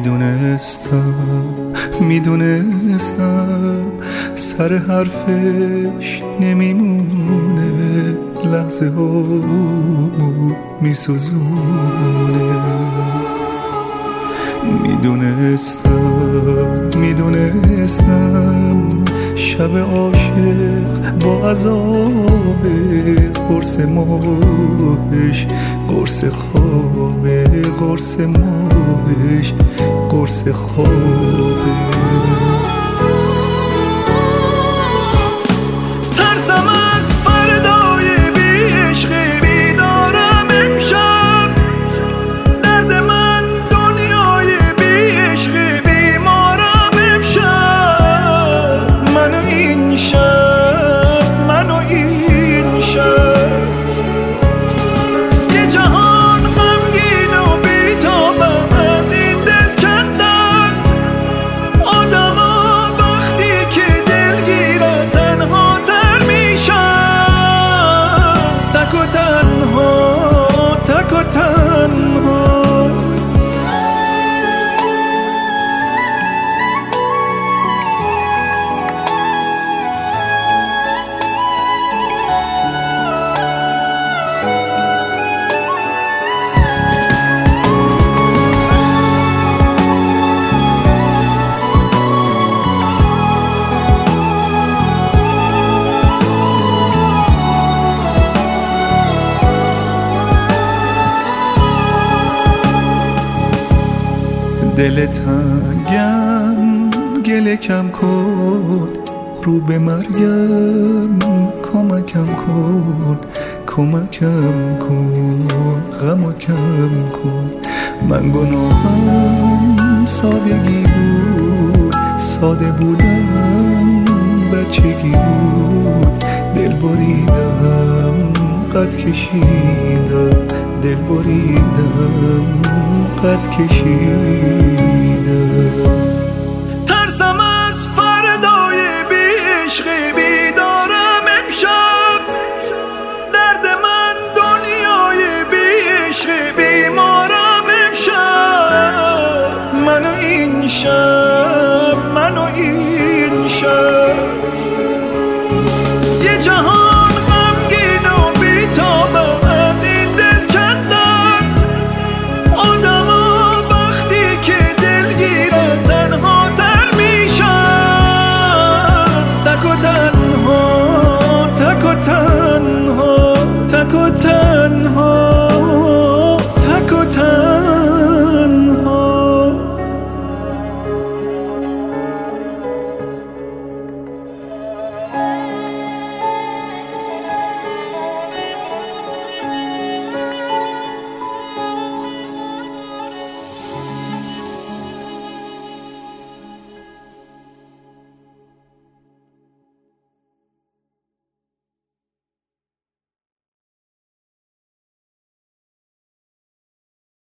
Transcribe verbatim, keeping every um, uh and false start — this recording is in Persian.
میدونستم میدونستم سر حرفش نمیمونه، لحظه هامو میسوزونه. میدونستم میدونستم شب عاشق با عذاب، قرص ماهش قرص خوابه، قرص ماهش قرص خوابه. ترسم از فردای بی عشق بیدارم امشب، درد من دنیای بی عشق بیمارم امشب. منو این شب منو این شب یه جهان غمگین و بی‌تابم از این دل کندن. آدما وقتی که دلگیرن تنها تر میشن، تک و تنها تک و تنها. دل تنگم گله کم کن، رو به مرگم کمکم کن، کمکم کن، غمو کم کن. من گناهم سادگی بود، ساده بودم بچگی بود. دل بریدم قد کشیدم، دل بریدم قد کشیدم. ترسم از فردای بی عشق بیدارم امشب، درد من دنیای بی عشق بیمارم امشب. منو این شب منو این شب یه جهان غمگین و بی‌تابم از این دل کندن. آدما وقتی که دلگیرن تنها تر میشن، تک و تنها تک و تنها تک و تنها.